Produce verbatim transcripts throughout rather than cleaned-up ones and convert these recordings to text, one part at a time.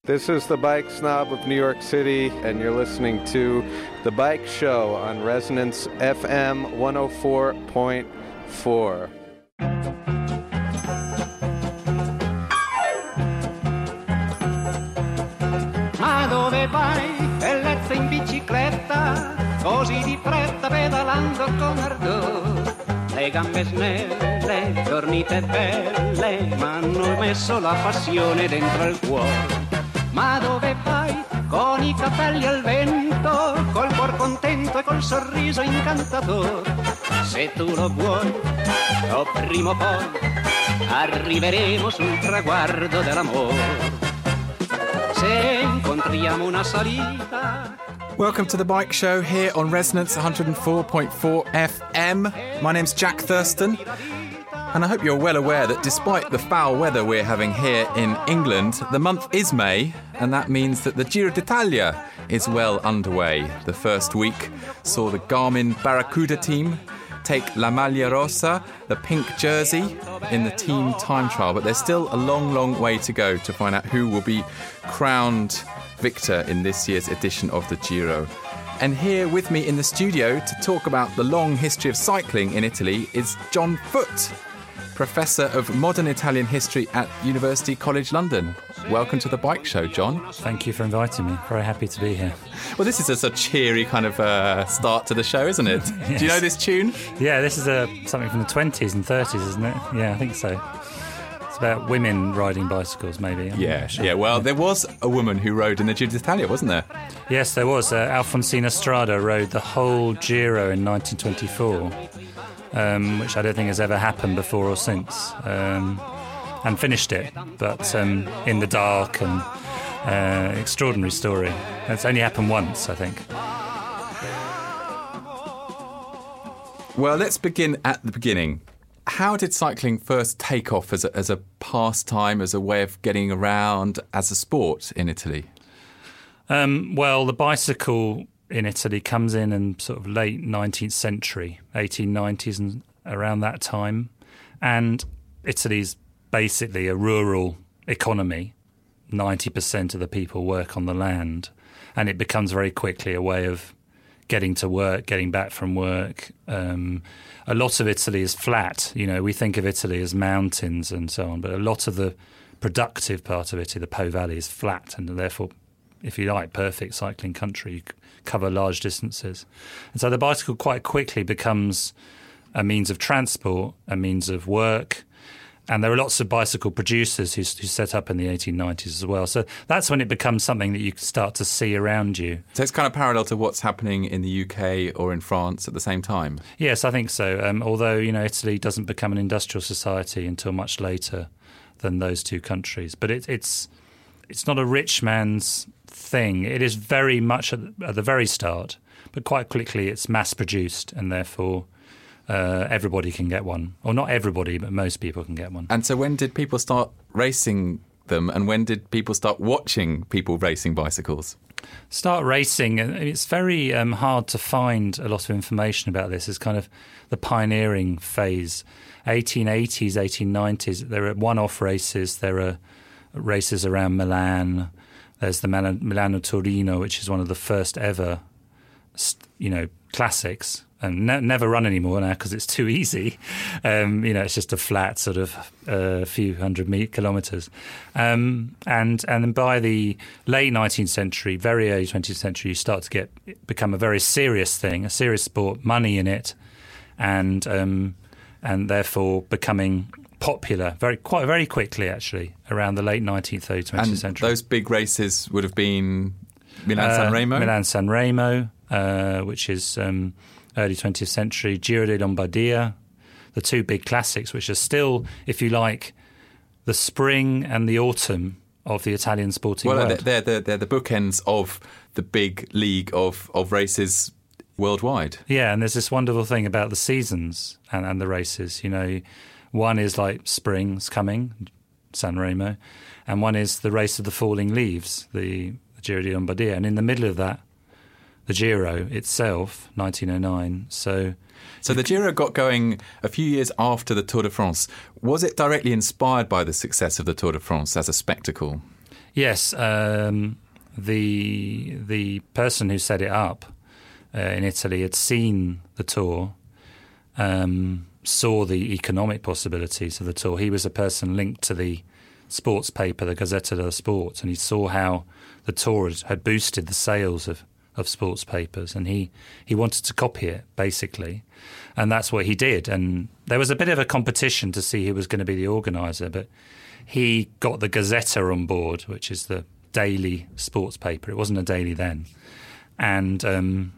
This is the Bike Snob of New York City, and you're listening to The Bike Show on Resonance F M one oh four point four. Ma dove vai, bellezza in bicicletta, così di fretta pedalando con ardor? Le gambe snelle, tornite belle, ma hanno messo la passione dentro il cuore. Ma dove vai, con i capelli al vento, col cuor contento e col sorriso incantatore? Se tu lo vuoi, o prima o poi, arriveremo sul traguardo dell'amore. Se incontriamo una salita. Welcome to the Bike Show here on Resonance one oh four point four F M. My name's Jack Thurston, and I hope you're well aware that despite the foul weather we're having here in England, the month is May, and that means that the Giro d'Italia is well underway. The first week saw the Garmin Barracuda team take La Maglia Rosa, the pink jersey, in the team time trial, but there's still a long, long way to go to find out who will be crowned victor in this year's edition of the Giro. And here with me in the studio to talk about the long history of cycling in Italy is John Foot, Professor of Modern Italian History at University College London. Welcome to the Bike Show, John. Thank you for inviting me. Very happy to be here. Well, this is a sort of cheery kind of uh, start to the show, isn't it? Yes. Do you know this tune? Yeah, this is a, something from the twenties and thirties, isn't it? Yeah, I think so. It's about women riding bicycles, maybe. I'm yeah, sure. yeah. Well, there was a woman who rode in the Giro d'Italia, wasn't there? Yes, there was. Uh, Alfonsina Strada rode the whole Giro in nineteen twenty-four. Um, which I don't think has ever happened before or since, um, and finished it, but um, in the dark, and uh, extraordinary story. It's only happened once, I think. Well, let's begin at the beginning. How did cycling first take off as a, as a pastime, as a way of getting around, as a sport in Italy? Um, well, the bicycle in Italy comes in in sort of late nineteenth century, eighteen nineties and around that time. And Italy's basically a rural economy. ninety percent of the people work on the land. And it becomes very quickly a way of getting to work, getting back from work. Um, a lot of Italy is flat. You know, we think of Italy as mountains and so on, but a lot of the productive part of Italy, the Po Valley, is flat, and therefore, if you like, perfect cycling country. You cover large distances. And so the bicycle quite quickly becomes a means of transport, a means of work. And there are lots of bicycle producers who, who set up in the eighteen nineties as well. So that's when it becomes something that you start to see around you. So it's kind of parallel to what's happening in the U K or in France at the same time? Yes, I think so. Um, although, you know, Italy doesn't become an industrial society until much later than those two countries. But it, it's it's not a rich man's thing. It is very much at the, at the very start, but quite quickly it's mass-produced, and therefore uh, everybody can get one. Or not everybody, but most people can get one. And so when did people start racing them, and when did people start watching people racing bicycles? Start racing, and it's very um, hard to find a lot of information about this. It's kind of the pioneering phase. eighteen eighties, eighteen nineties, there are one-off races, there are races around Milan. There's the Milano Torino, which is one of the first ever, you know, classics, and ne- never run anymore now because it's too easy. Um, you know, it's just a flat sort of a uh, few hundred me- kilometres. Um, and and then by the late nineteenth century, very early twentieth century, you start to get become a very serious thing, a serious sport, money in it, and um, and therefore becoming popular very quite very quickly, actually, around the late nineteenth, early twentieth and century. Those big races would have been Milan-San uh, Remo? Milan-San Remo, uh, which is um, early twentieth century, Giro di Lombardia, the two big classics, which are still, if you like, the spring and the autumn of the Italian sporting well, world. Well, they're, they're, they're the bookends of the big league of, of races worldwide. Yeah, and there's this wonderful thing about the seasons and, and the races, you know. One is like spring's coming, San Remo, and one is the race of the falling leaves, the, the Giro di Lombardia. And in the middle of that, the Giro itself, nineteen oh nine. So so the Giro got going a few years after the Tour de France. Was it directly inspired by the success of the Tour de France as a spectacle? Yes, um, the the person who set it up uh, in Italy had seen the tour, um, saw the economic possibilities of the tour. He was a person linked to the sports paper, the Gazzetta dello Sport, and he saw how the tour had, had boosted the sales of, of sports papers, and he, he wanted to copy it, basically. And that's what he did. And there was a bit of a competition to see who was going to be the organiser, but he got the Gazzetta on board, which is the daily sports paper. It wasn't a daily then. And um,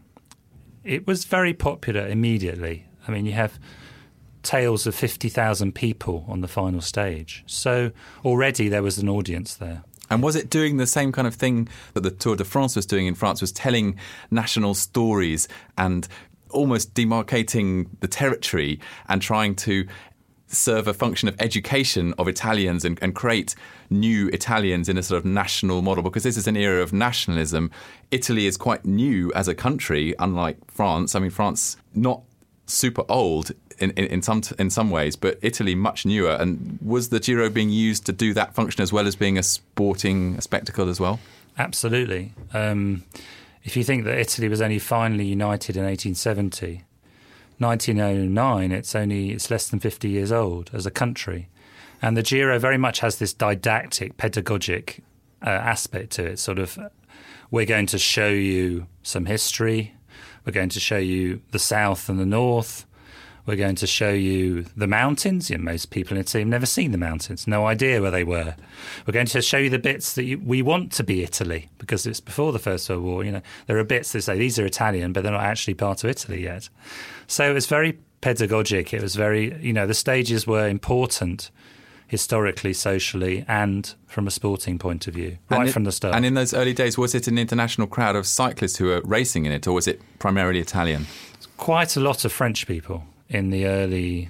it was very popular immediately. I mean, you have tales of fifty thousand people on the final stage. So already there was an audience there. And was it doing the same kind of thing that the Tour de France was doing in France, was telling national stories and almost demarcating the territory and trying to serve a function of education of Italians and, and create new Italians in a sort of national model? Because this is an era of nationalism. Italy is quite new as a country, unlike France. I mean, France, not super old in, in, in some in some ways, but Italy much newer. And was the Giro being used to do that function as well as being a sporting spectacle as well? Absolutely. Um, if you think that Italy was only finally united in eighteen seventy, nineteen oh nine, it's only it's less than fifty years old as a country. And the Giro very much has this didactic, pedagogic uh, aspect to it. Sort of, we're going to show you some history. We're going to show you the south and the north. We're going to show you the mountains. You know, most people in Italy have never seen the mountains, no idea where they were. We're going to show you the bits that you, we want to be Italy, because it's before the First World War. You know, there are bits that say these are Italian, but they're not actually part of Italy yet. So it was very pedagogic. It was very, you know, the stages were important historically, socially, and from a sporting point of view, right it, from the start. And in those early days, was it an international crowd of cyclists who were racing in it, or was it primarily Italian? Quite a lot of French people in the early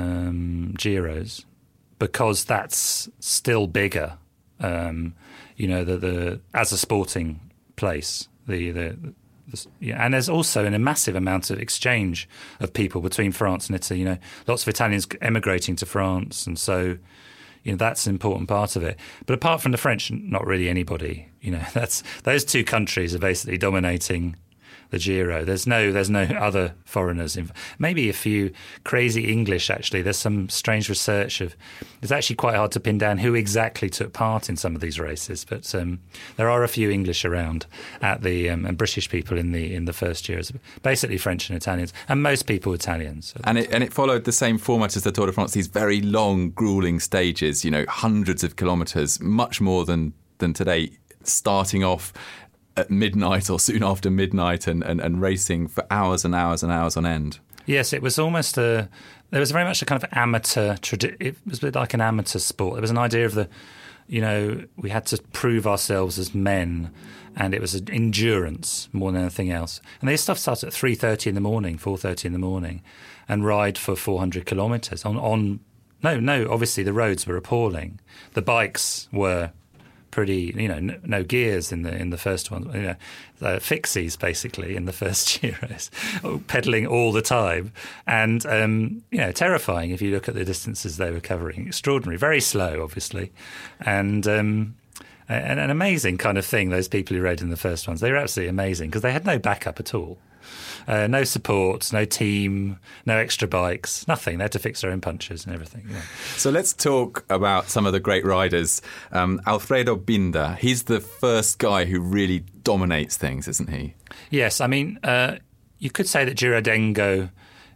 um, Giros, because that's still bigger, um, you know, the, the as a sporting place. The, the, the yeah, and there's also a massive amount of exchange of people between France and Italy. You know, lots of Italians emigrating to France, and so you know that's an important part of it. But apart from the French, not really anybody. You know, that's those two countries are basically dominating the Giro. There's no there's no other foreigners. In, maybe a few crazy English, actually. There's some strange research of... It's actually quite hard to pin down who exactly took part in some of these races, but um, there are a few English around at the um, and British people in the in the first years. Basically French and Italians, and most people Italians. So and it and it followed the same format as the Tour de France, these very long, gruelling stages, you know, hundreds of kilometres, much more than, than today, starting off at midnight or soon after midnight and, and, and racing for hours and hours and hours on end. Yes, it was almost a... There was very much a kind of amateur... Tradi- it was a bit like an amateur sport. There was an idea of the... You know, we had to prove ourselves as men, and it was an endurance more than anything else. And this stuff started at three thirty in the morning, four thirty in the morning, and ride for four hundred kilometres on, on... No, no, obviously the roads were appalling. The bikes were... pretty, you know, no, no gears in the in the first one, you know, uh, fixies basically in the first Giros, pedalling all the time, and um, you know, terrifying if you look at the distances they were covering. Extraordinary, very slow, obviously, and um, and an amazing kind of thing. Those people who rode in the first ones, they were absolutely amazing because they had no backup at all. Uh, no support, no team, no extra bikes, nothing. They had to fix their own punches and everything. Yeah. So let's talk about some of the great riders. Um, Alfredo Binda, he's the first guy who really dominates things, isn't he? Yes, I mean, uh, you could say that Girardengo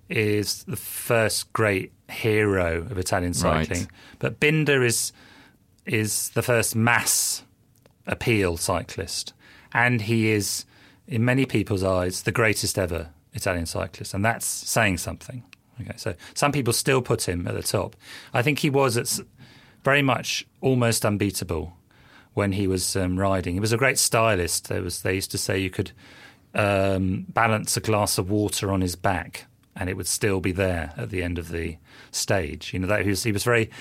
is the first great hero of Italian cycling, right. But Binda is is the first mass appeal cyclist, and he is, in many people's eyes, the greatest ever Italian cyclist, and that's saying something. Okay, so some people still put him at the top. I think he was at very much almost unbeatable when he was um, riding. He was a great stylist. There was, they used to say you could um, balance a glass of water on his back and it would still be there at the end of the stage. You know, that he was, he was very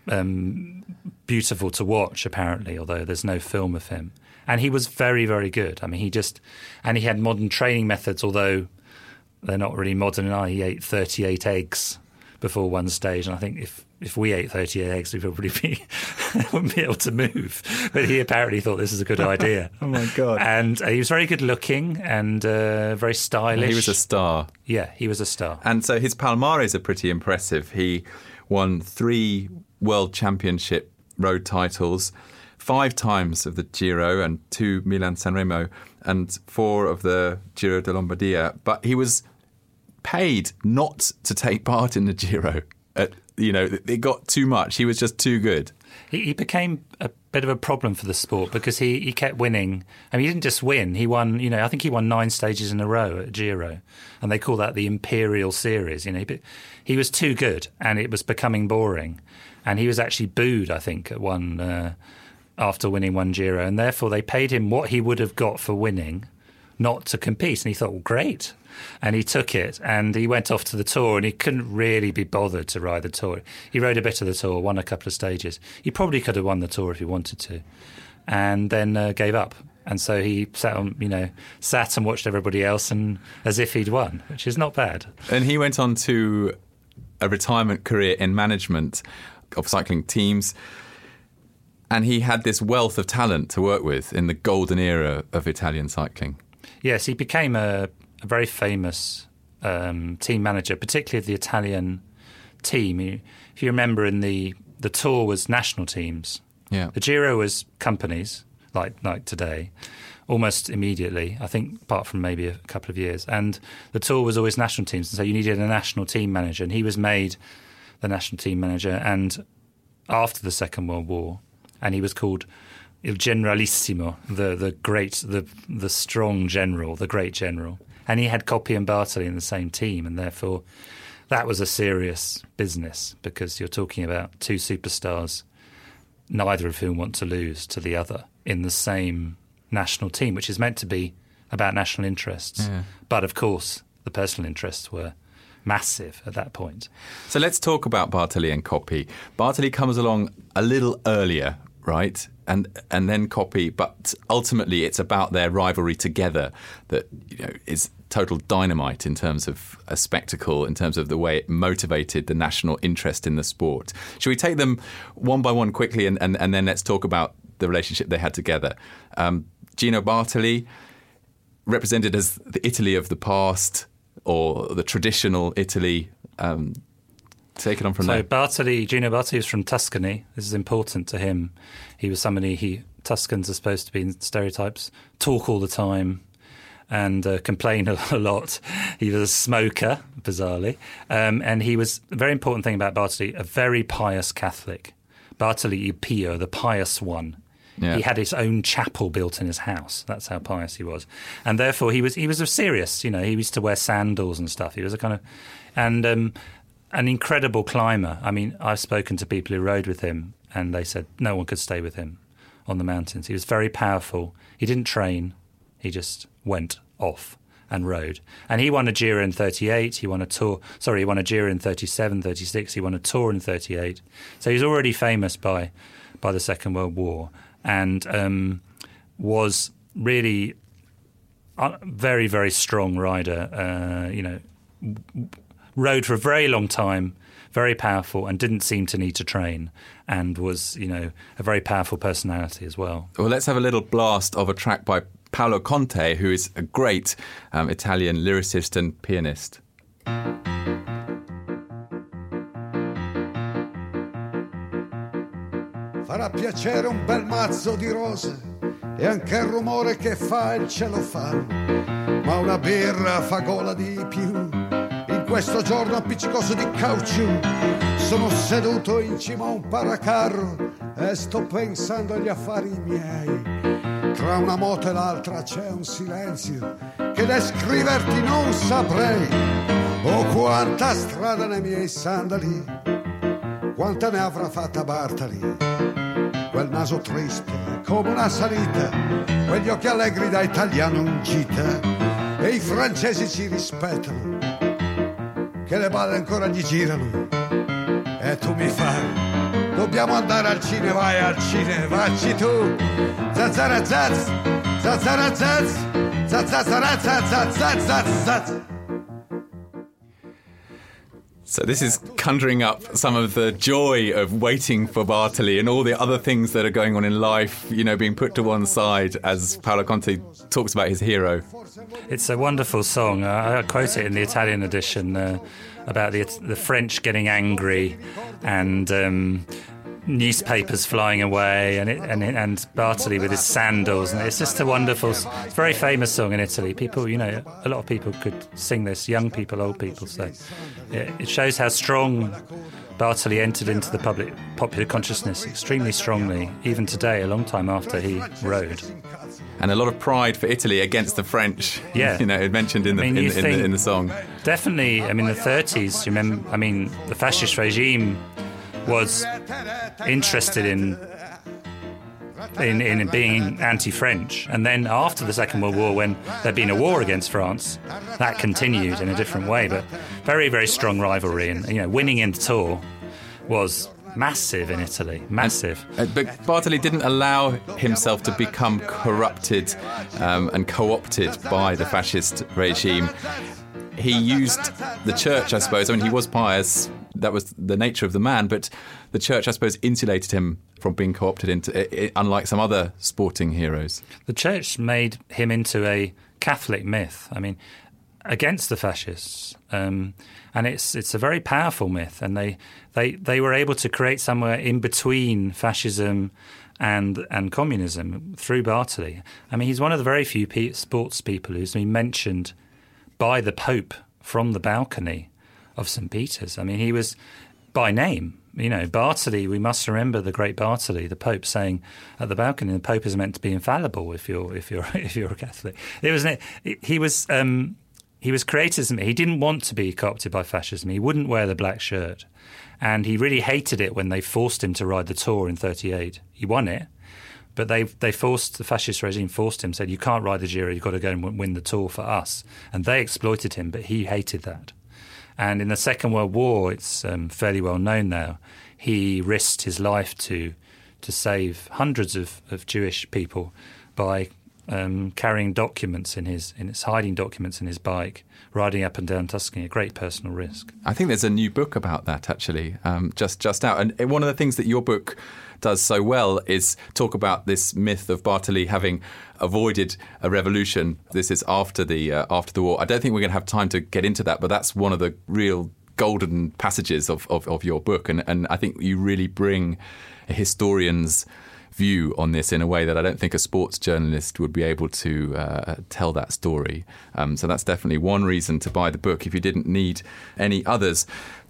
um, beautiful to watch, apparently, although there's no film of him. And he was very, very good. I mean, he just... And he had modern training methods, although they're not really modern. He ate thirty-eight eggs before one stage. And I think if, if we ate thirty eggs, we'd probably be wouldn't be able to move. But he apparently thought this was a good idea. Oh my God! And uh, he was very good looking and uh, very stylish. He was a star. Yeah, he was a star. And so his palmares are pretty impressive. He won three World Championship road titles, five times of the Giro and two Milan-San Remo, and four of the Giro de Lombardia. But he was paid not to take part in the Giro. Uh, you know, it got too much. He was just too good. He, he became a bit of a problem for the sport because he, he kept winning. I mean, he didn't just win. He won, you know, I think he won nine stages in a row at Giro. And they call that the Imperial Series. You know, he, he was too good and it was becoming boring. And he was actually booed, I think, at one uh, after winning one Giro. And therefore they paid him what he would have got for winning, not to compete. And he thought, well, great. And he took it and he went off to the Tour and he couldn't really be bothered to ride the Tour. He rode a bit of the Tour, won a couple of stages. He probably could have won the Tour if he wanted to, and then uh, gave up. And so he sat on, you know, sat and watched everybody else and as if he'd won, which is not bad. And he went on to a retirement career in management of cycling teams. And he had this wealth of talent to work with in the golden era of Italian cycling. Yes, he became a, a very famous um, team manager, particularly of the Italian team. He, if you remember, in the, the Tour was national teams. Yeah. The Giro was companies, like like today, almost immediately, I think, apart from maybe a couple of years. And the Tour was always national teams, and so you needed a national team manager. And he was made the national team manager and after the Second World War, and he was called Il Generalissimo, the the great, the the strong general, the great general. And he had Coppi and Bartali in the same team, and therefore that was a serious business because you're talking about two superstars, neither of whom want to lose to the other in the same national team, which is meant to be about national interests. Yeah. But of course, the personal interests were massive at that point. So let's talk about Bartali and Coppi. Bartali comes along a little earlier, right? And and then Coppi, but ultimately it's about their rivalry together that, you know, is total dynamite in terms of a spectacle, in terms of the way it motivated the national interest in the sport. Should we take them one by one quickly and, and, and then let's talk about the relationship they had together? Um, Gino Bartali, represented as the Italy of the past or the traditional Italy. Um, take it on from so there. So Bartali, Gino Bartali was from Tuscany. This is important to him. He was somebody, he Tuscans are supposed to be in stereotypes, talk all the time and uh, complain a, a lot. He was a smoker, bizarrely. Um, and he was, a very important thing about Bartali, a very pious Catholic. Bartali il Pio, the pious one. Yeah. He had his own chapel built in his house. That's how pious he was. And therefore he was he was a serious, you know, he used to wear sandals and stuff. He was a kind of, and um, an incredible climber. I mean, I've spoken to people who rode with him and they said no one could stay with him on the mountains. He was very powerful. He didn't train. He just went off and rode. And he won a Giro in thirty-eight. He won a Tour. Sorry, he won a Giro in thirty-seven, thirty-six. He won a Tour in thirty-eight. So he's already famous by by the Second World War. And um, was really a very, very strong rider, uh, you know, rode for a very long time, very powerful, and didn't seem to need to train, and was, you know, a very powerful personality as well. Well, let's have a little blast of a track by Paolo Conte, who is a great um, Italian lyricist and pianist. Farà piacere un bel mazzo di rose e anche il rumore che fa il celofano, ma una birra fa gola di più. In questo giorno appiccicoso di caucciù sono seduto in cima a un paracarro e sto pensando agli affari miei. Tra una moto e l'altra c'è un silenzio che descriverti non saprei. Oh, quanta strada nei miei sandali, quanta ne avrà fatta Bartali. Quel naso triste come una salita, quegli occhi allegri da italiano in gita, e i francesi ci rispettano, che le balle ancora gli girano. E tu mi fai, dobbiamo andare al cinema, vai al cinema, vacci tu. Zazzarazaz, zazzarazaz, zazzarazaz, zazzarazaz. So this is conjuring up some of the joy of waiting for Bartoli and all the other things that are going on in life, you know, being put to one side as Paolo Conte talks about his hero. It's a wonderful song. I, I quote it in the Italian edition uh, about the the French getting angry and um, newspapers flying away and, it, and and Bartoli with his sandals. And it's just a wonderful, it's a very famous song in Italy. People, you know, a lot of people could sing this, young people, old people. So it, it shows how strong Bartoli entered into the public popular consciousness extremely strongly, even today, a long time after he rode. And a lot of pride for Italy against the French. Yeah, you know, mentioned in the, I mean, in, in, the in the song. Definitely. I mean, the thirties. You remember? I mean, the fascist regime was interested in in in being anti-French, and then after the Second World War, when there'd been a war against France, that continued in a different way. But very, very strong rivalry, and you know, winning in the Tour was massive in Italy, massive. And, uh, but Bartoli didn't allow himself to become corrupted um, and co-opted by the fascist regime. He used the church, I suppose. I mean, he was pious. That was the nature of the man. But the church, I suppose, insulated him from being co-opted into, it, unlike some other sporting heroes. The church made him into a Catholic myth. I mean, against the fascists. Um, and it's it's a very powerful myth, and they, they they were able to create somewhere in between fascism and and communism through Bartoli. I mean, he's one of the very few pe- sports people who's been mentioned by the Pope from the balcony of Saint Peter's. I mean, he was by name. You know, Bartoli, we must remember the great Bartoli, the Pope saying at the balcony, the Pope is meant to be infallible if you're if you're if you're a Catholic. It was he was um, he was created. He didn't want to be co-opted by fascism. He wouldn't wear the black shirt, and he really hated it when they forced him to ride the Tour in thirty-eight. He won it, but they they forced the fascist regime forced him, said you can't ride the Giro, you've got to go and win the Tour for us, and they exploited him. But he hated that. And in the Second World War, it's um, fairly well known now, he risked his life to to save hundreds of, of Jewish people by um, carrying documents in his in his hiding documents in his bike, riding up and down Tuscany, a great personal risk. I think there's a new book about that, actually, um, just just out. And one of the things that your book does so well is talk about this myth of Bartoli having avoided a revolution. This is after the uh, after the war. I don't think we're going to have time to get into that, but that's one of the real golden passages of, of, of your book. And, and I think you really bring a historian's view on this in a way that I don't think a sports journalist would be able to uh, tell that story. Um, so that's definitely one reason to buy the book if you didn't need any others.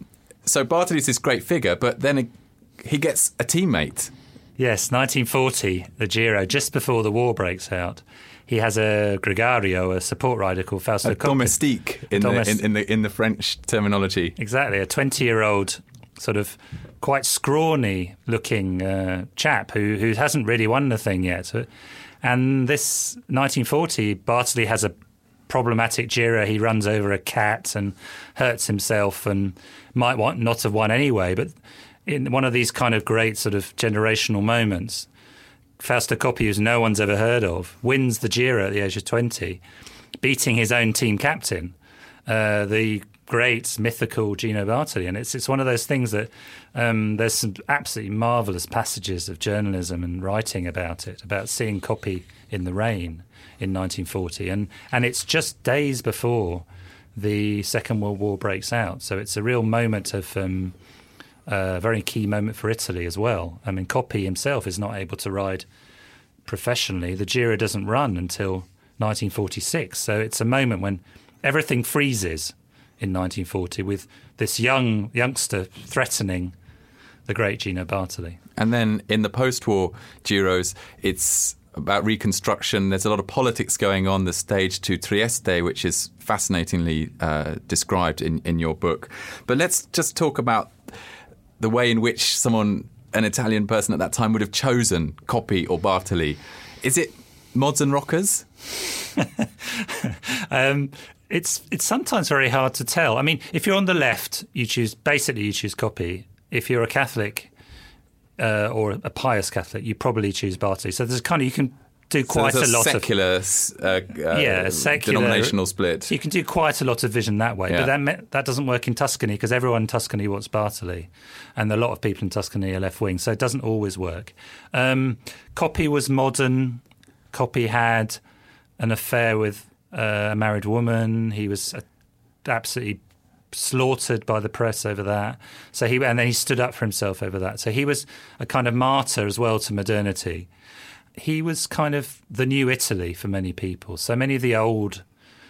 So Bartoli's this great figure, but then it, he gets a teammate. Yes, nineteen forty, the Giro, just before the war breaks out. He has a gregario, a support rider called Fausto a Coppi. Domestique in, Domest- the, in, in the in the French terminology. Exactly, a twenty-year-old sort of quite scrawny-looking uh, chap who who hasn't really won the thing yet. And this nineteen forty, Bartoli has a problematic Giro. He runs over a cat and hurts himself and might want not have won anyway, but in one of these kind of great sort of generational moments, Fausto Coppi, who no one's ever heard of, wins the Giro at the age of twenty, beating his own team captain, uh, the great mythical Gino Bartoli. And it's it's one of those things that um, there's some absolutely marvellous passages of journalism and writing about it, about seeing Coppi in the rain in nineteen forty. And, and it's just days before the Second World War breaks out. So it's a real moment of... Um, a very key moment for Italy as well. I mean, Coppi himself is not able to ride professionally. The Giro doesn't run until nineteen forty-six. So it's a moment when everything freezes in nineteen forty with this young youngster threatening the great Gino Bartoli. And then in the post-war Giros, it's about reconstruction. There's a lot of politics going on. The stage to Trieste, which is fascinatingly uh, described in, in your book. But let's just talk about the way in which someone, an Italian person at that time, would have chosen Coppi or Bartoli. Is it mods and rockers? um, it's it's sometimes very hard to tell. I mean, if you're on the left, you choose basically you choose Coppi. If you're a Catholic uh, or a pious Catholic, you probably choose Bartoli. So there's kind of you can do quite so a lot secular, of secular, uh, yeah, uh, secular denominational split. You can do quite a lot of vision that way, Yeah. but that me- that doesn't work in Tuscany because everyone in Tuscany wants Bartoli, and a lot of people in Tuscany are left wing, so it doesn't always work. Um, Coppi was modern. Coppi had an affair with uh, a married woman. He was uh, absolutely slaughtered by the press over that. So he and then he stood up for himself over that. So he was a kind of martyr as well to modernity. He was kind of the new Italy for many people. So many of the old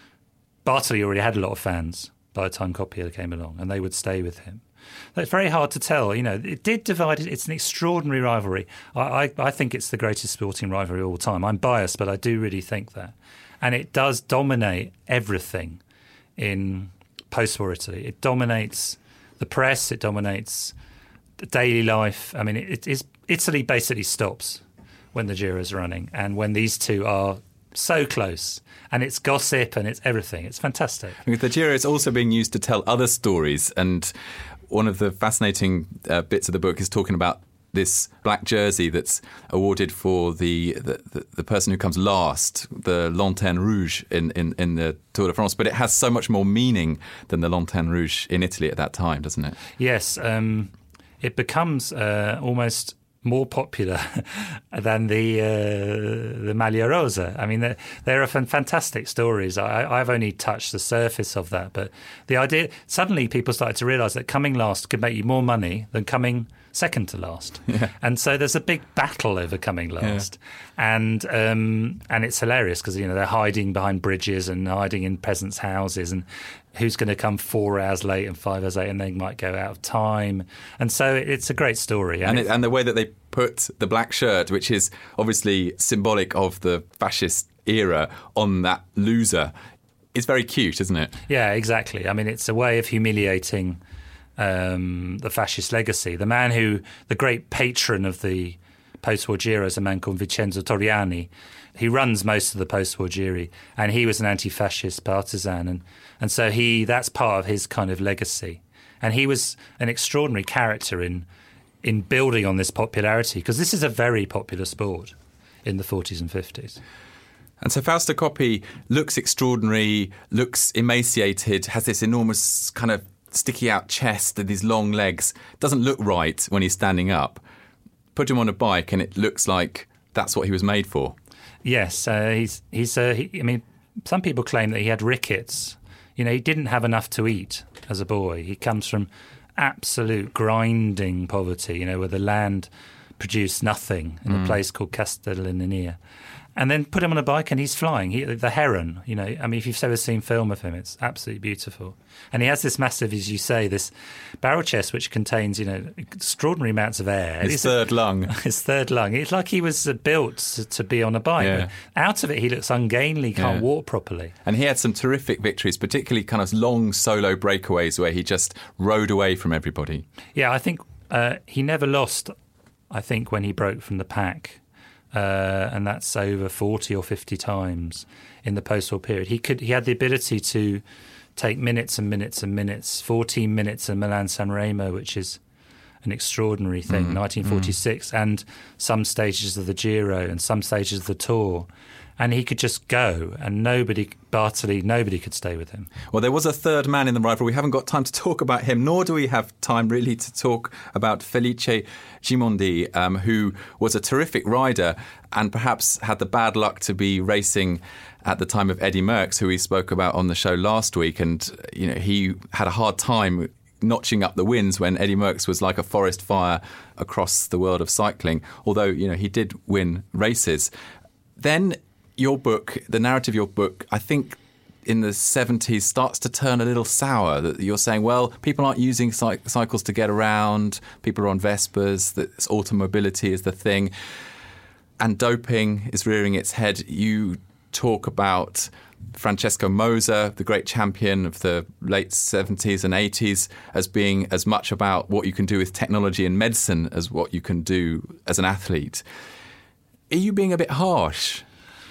Bartoli already had a lot of fans by the time Coppi came along, and they would stay with him. But it's very hard to tell. You know, it did divide. It's an extraordinary rivalry. I, I, I think it's the greatest sporting rivalry of all time. I'm biased, but I do really think that. And it does dominate everything in post-war Italy. It dominates the press. It dominates the daily life. I mean, it, it is Italy basically stops when the Giro's running, and when these two are so close, and it's gossip and it's everything. It's fantastic. I mean, the Giro is also being used to tell other stories, and one of the fascinating uh, bits of the book is talking about this black jersey that's awarded for the the, the, the person who comes last, the Lanterne Rouge in, in, in the Tour de France. But it has so much more meaning than the Lanterne Rouge in Italy at that time, doesn't it? Yes, um, it becomes uh, almost more popular than the uh, the Maglia Rosa. I mean, there, there are fantastic stories. I, I've only touched the surface of that, but the idea, suddenly people started to realise that coming last could make you more money than coming second to last. Yeah. And so there's a big battle over coming last. Yeah. And um, and it's hilarious because, you know, they're hiding behind bridges and hiding in peasants' houses, and who's going to come four hours late and five hours late, and they might go out of time. And so it's a great story. And, and, it, and the way that they put the black shirt, which is obviously symbolic of the fascist era, on that loser, is very cute, isn't it? Yeah, exactly. I mean, it's a way of humiliating um, the fascist legacy. The man who, the great patron of the post-war Giro is a man called Vincenzo Torriani. He runs most of the post-war Giro, and he was an anti-fascist partisan, and and so he that's part of his kind of legacy. And he was an extraordinary character in in building on this popularity, because this is a very popular sport in the forties and fifties. And so Fausto Coppi looks extraordinary, looks emaciated, has this enormous kind of sticky out chest and these long legs. Doesn't look right when he's standing up. Put him on a bike and it looks like that's what he was made for. Yes, uh, he's he's. Uh, he, I mean, some people claim that he had rickets. You know, he didn't have enough to eat as a boy. He comes from absolute grinding poverty. You know, where the land produced nothing in mm. a place called Castellaneta. And then put him on a bike and he's flying. He, the heron, you know, I mean, if you've ever seen film of him, it's absolutely beautiful. And he has this massive, as you say, this barrel chest which contains, you know, extraordinary amounts of air. His it's third a, lung. His third lung. It's like he was built to, to be on a bike. Yeah. But out of it, he looks ungainly, can't yeah. walk properly. And he had some terrific victories, particularly kind of long solo breakaways where he just rode away from everybody. Yeah, I think uh, he never lost, I think, when he broke from the pack. Uh, and that's over forty or fifty times in the post-war period. He could, he had the ability to take minutes and minutes and minutes, fourteen minutes in Milan-San Remo, which is an extraordinary thing, mm, nineteen forty-six, mm. and some stages of the Giro and some stages of the Tour. And he could just go, and nobody, Bartoli, nobody could stay with him. Well, there was a third man in the rivalry. We haven't got time to talk about him, nor do we have time really to talk about Felice Gimondi, um, who was a terrific rider and perhaps had the bad luck to be racing at the time of Eddy Merckx, who we spoke about on the show last week. And, you know, he had a hard time notching up the wins when Eddy Merckx was like a forest fire across the world of cycling, although, you know, he did win races. Then your book, the narrative of your book, I think in the seventies starts to turn a little sour. That you're saying, well, people aren't using cy- cycles to get around. People are on Vespers. That automobility is the thing. And doping is rearing its head. You talk about Francesco Moser, the great champion of the late seventies and eighties, as being as much about what you can do with technology and medicine as what you can do as an athlete. Are you being a bit harsh?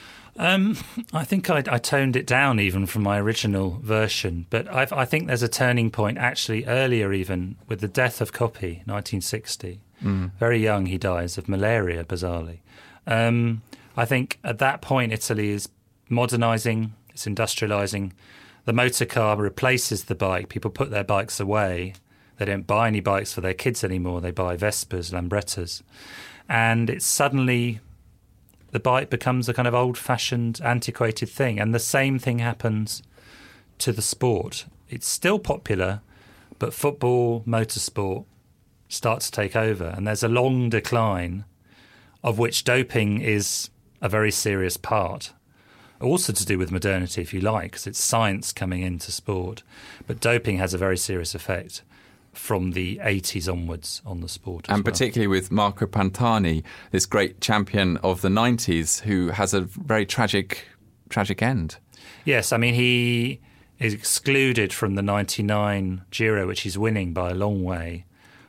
Um, I think I, I toned it down even from my original version, but I've, I think there's a turning point actually earlier even with the death of Coppi, nineteen sixty. Mm. Very young he dies of malaria, bizarrely. Um, I think at that point Italy is modernising, it's industrialising. The motor car replaces the bike. People put their bikes away. They don't buy any bikes for their kids anymore. They buy Vespas, Lambrettas. And it's suddenly, the bike becomes a kind of old-fashioned, antiquated thing. And the same thing happens to the sport. It's still popular, but football, motorsport start to take over. And there's a long decline, of which doping is a very serious part. Also to do with modernity, if you like, because it's science coming into sport. But doping has a very serious effect from the eighties onwards on the sport as And well. particularly with Marco Pantani, this great champion of the nineties, who has a very tragic, tragic end. Yes, I mean, he is excluded from the ninety-nine Giro, which he's winning by a long way,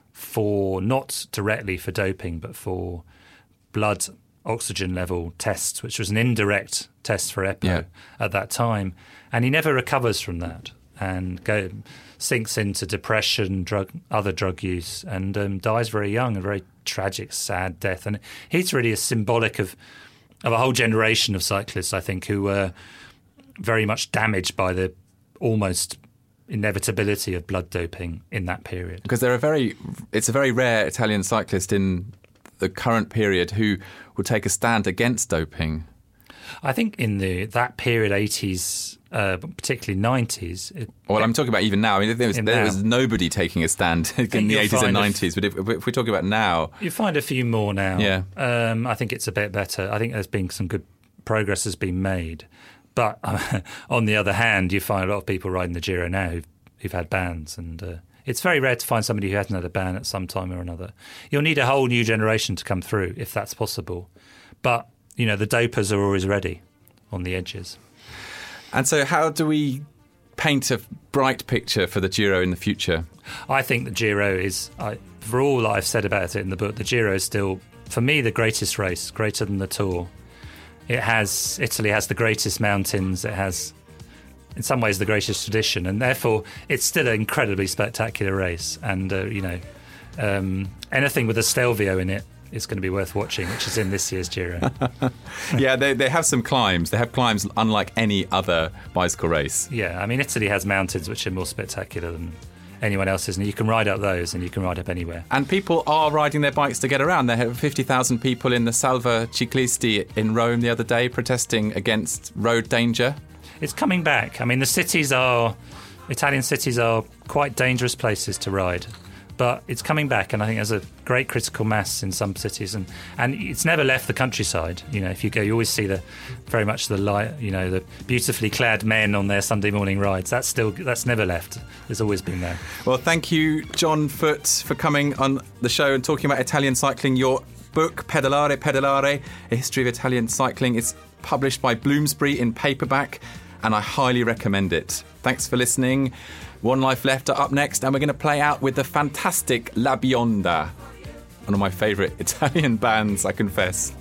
for not directly for doping, but for blood oxygen level tests, which was an indirect test for EPO Yeah. at that time. And he never recovers from that and go, sinks into depression, drug, other drug use, and um, dies very young, a very tragic, sad death. And he's really a symbolic of, of a whole generation of cyclists, I think, who were very much damaged by the almost inevitability of blood doping in that period. Because they're a very, it's a very rare Italian cyclist in the current period who would take a stand against doping. I think in the that period, eighties, uh, particularly nineties. It, Well, I'm talking about even now. I mean, there was, In there now. was nobody taking a stand in the you'll eighties and find a f- nineties. But if, if we're talking about now, You find a few more now. Yeah. Um, I think it's a bit better. I think there's been some good progress has been made. But uh, on the other hand, you find a lot of people riding the Giro now who've, who've had bans. And uh, it's very rare to find somebody who hasn't had a ban at some time or another. You'll need a whole new generation to come through, if that's possible. But, you know, the dopers are always ready on the edges. and so how do we paint a bright picture for the Giro in the future? I think the Giro is, I, for all I've said about it in the book, the Giro is still, for me, the greatest race, greater than the Tour. It has, Italy has the greatest mountains, it has, in some ways, the greatest tradition, and therefore it's still an incredibly spectacular race. And, uh, you know, um, anything with a Stelvio in it is going to be worth watching, which is in this year's Giro. Yeah, they, they have some climbs. They have climbs unlike any other bicycle race. Yeah, I mean, Italy has mountains which are more spectacular than anyone else's, and you can ride up those and you can ride up anywhere. And people are riding their bikes to get around. There were fifty thousand people in the Salva Ciclisti in Rome the other day protesting against road danger. It's coming back. I mean, the cities are, Italian cities are quite dangerous places to ride, but it's coming back, and I think there's a great critical mass in some cities, and, and it's never left the countryside. You know, if you go, you always see the very much the light, you know, the beautifully clad men on their Sunday morning rides. That's still that's never left. It's always been there. Well, thank you, John Foot, for coming on the show and talking about Italian cycling. Your book, Pedalare, Pedalare, A History of Italian Cycling, is published by Bloomsbury in paperback, and I highly recommend it. Thanks for listening. One Life Left are up next, and we're going to play out with the fantastic La Bionda, one of my favourite Italian bands, I confess.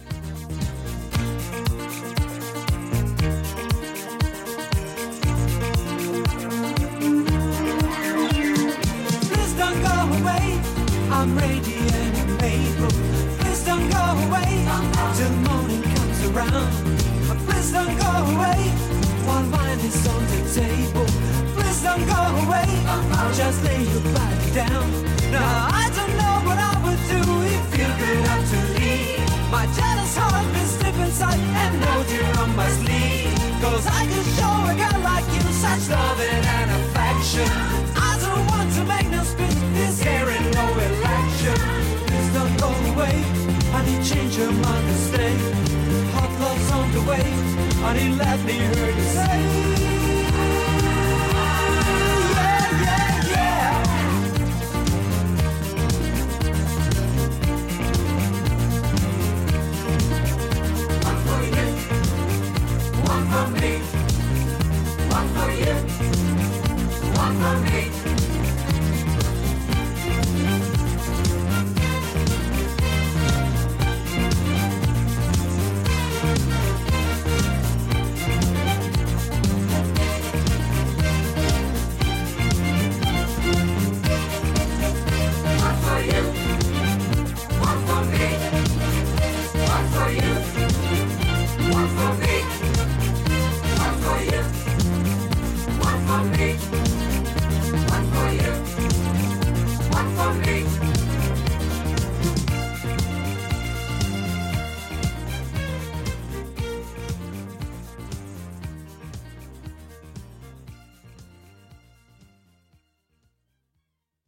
Please don't go away, I'm radiant and able. Please don't go away till morning comes around. Please don't go away while wine is on the table. Please don't go away, just lay your body down. Now I don't know what I would do if you could have to leave. My jealous heart is deep inside and knows you're on my sleeve. Cause I can show a girl like you such loving and affection. I don't want to make no speech, this here ain't no election. Please don't go away, honey, change your mind and stay. Hot love's on the way, honey, let me hear you say. One for me, one for you, one for me.